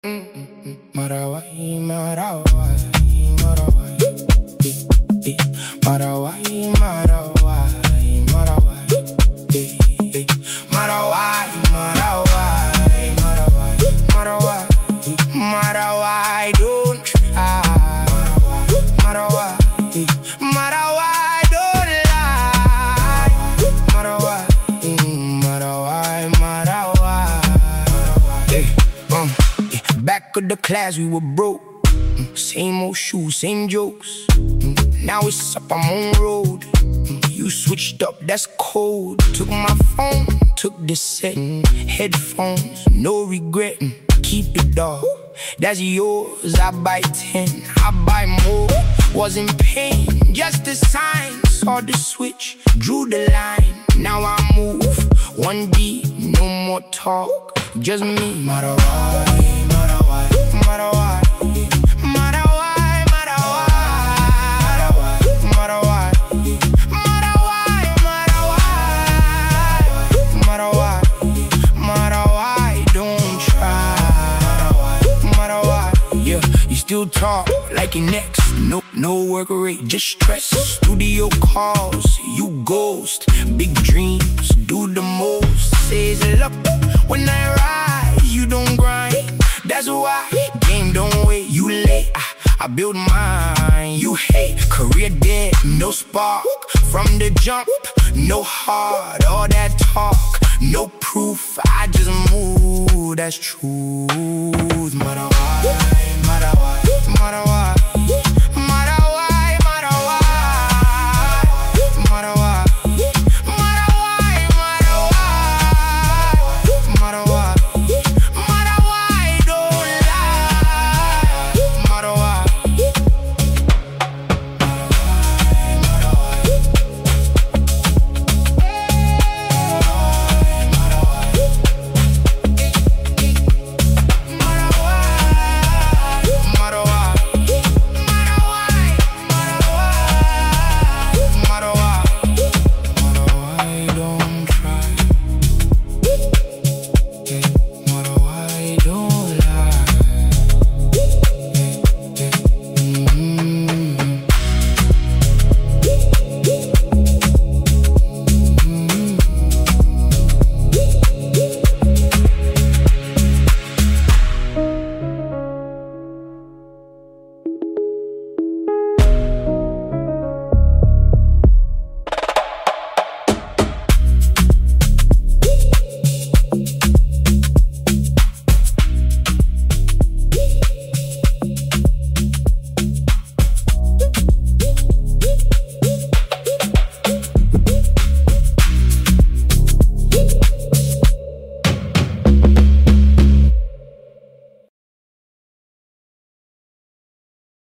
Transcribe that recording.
Marawai, Marawai, Marawai, Marawai, Marawai, Marawai, Marawai, Marawai, Marawai, Marawai, don't try. Marawai, Marawai, don't lie. Marawai, Marawai, Marawai. Back of the class, we were broke. Same old shoes, same jokes. Now it's up, I'm on road. You switched up, that's cold. Took my phone, took the set. Headphones, no regret. Keep the dog, that's yours. I buy 10, I buy more. Was in pain, just a sign. Saw the switch, drew the line. Now I move, 1D, no more talk. Just me, Marawai, Marawai, Marawai. Still talk like your next. No work rate, just stress. Studio calls, you ghost. Big dreams, do the most. Says luck when I rise, you don't grind. That's why game don't wait, you late. I build mine, you hate. Career dead, no spark. From the jump, no heart. All that talk, no proof. I just move, that's true.